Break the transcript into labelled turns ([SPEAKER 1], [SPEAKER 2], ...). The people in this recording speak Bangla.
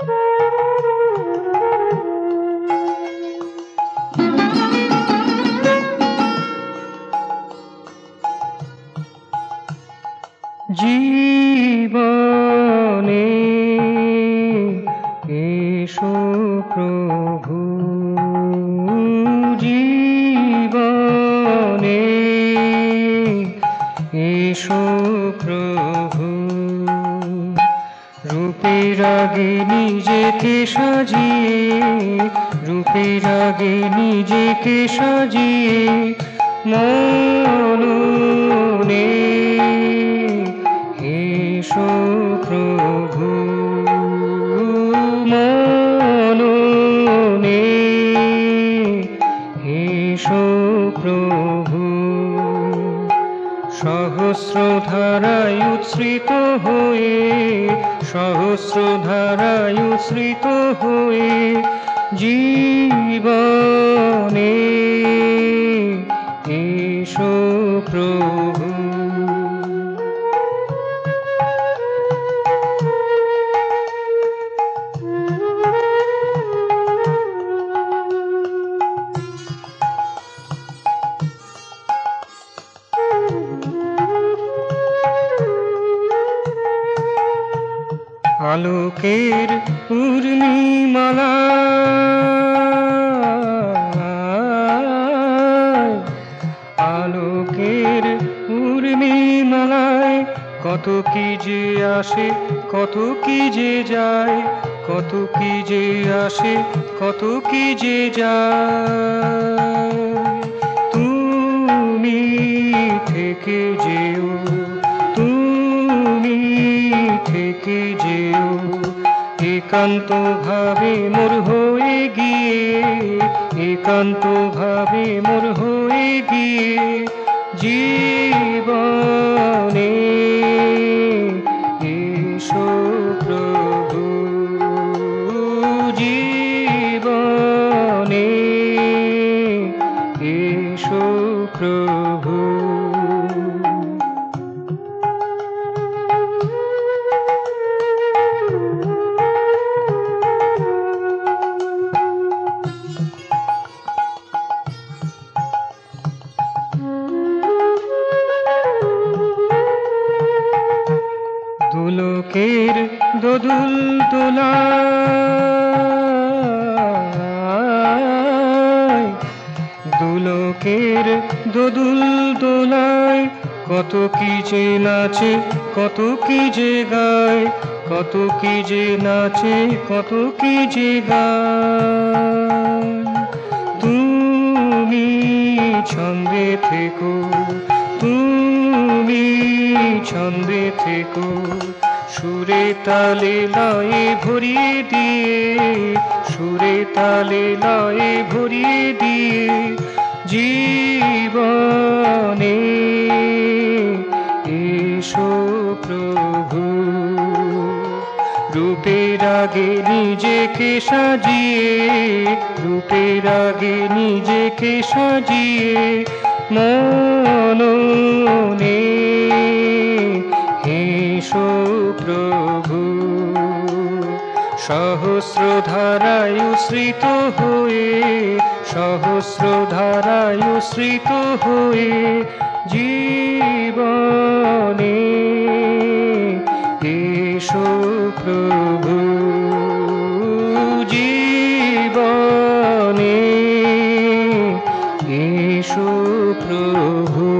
[SPEAKER 1] জীবনে এসো প্রভু, জীবনে এসো প্রভু। রূপের আগে নিজেকে সাজিয়ে, রূপের আগে নিজেকে সাজিয়ে মননে এসো প্রভু, মননে এসো প্রভু। সহস্র ধারায় উচ্ছ্রিত হয়ে, সহস্র ধারায় উচ্ছ্রিত হয়ে জীবনে এসো প্রভু। আলোকের পূর্ণিমালায়, আলোকের পূর্ণিমালায় কত কি যে আসে, কত কি যে যায়, কত কি যে আসে, কত কি যে যায়। তুমি থেকে যেও, তুমি থেকে যেও একান্ত ভাবে মোর হয়ে গিয়ে, একান্ত ভাবে মোর হয়ে গিয়ে জীবনে এসো প্রভু, জীবনে এসো প্রভু। দুলোকের দোদুল দোলায়, দুলোকের দোদুল দোলায় কত কি যে নাচে, কত কি যে গায়, কত কি যে নাচে, কত কি যে গায়। তুমি ছন্দে থেকো, তুমি ছন্দে থেকো সুরে তালে লয়ে ভরিয়ে দিয়ে, সুরে তালে লয়ে ভরিয়ে দিয়ে জীবনে এসো প্রভু। রূপের আগে নিজেকে সাজিয়ে, রূপের আগে নিজেকে সাজিয়ে মননে এসো প্রভু। সহস্র ধারায় উচ্ছ্রিত হয়ে, সহস্র ধারায় উচ্ছ্রিত হয়ে জীবনে এসো প্রভু, জীবনে এসো প্রভু।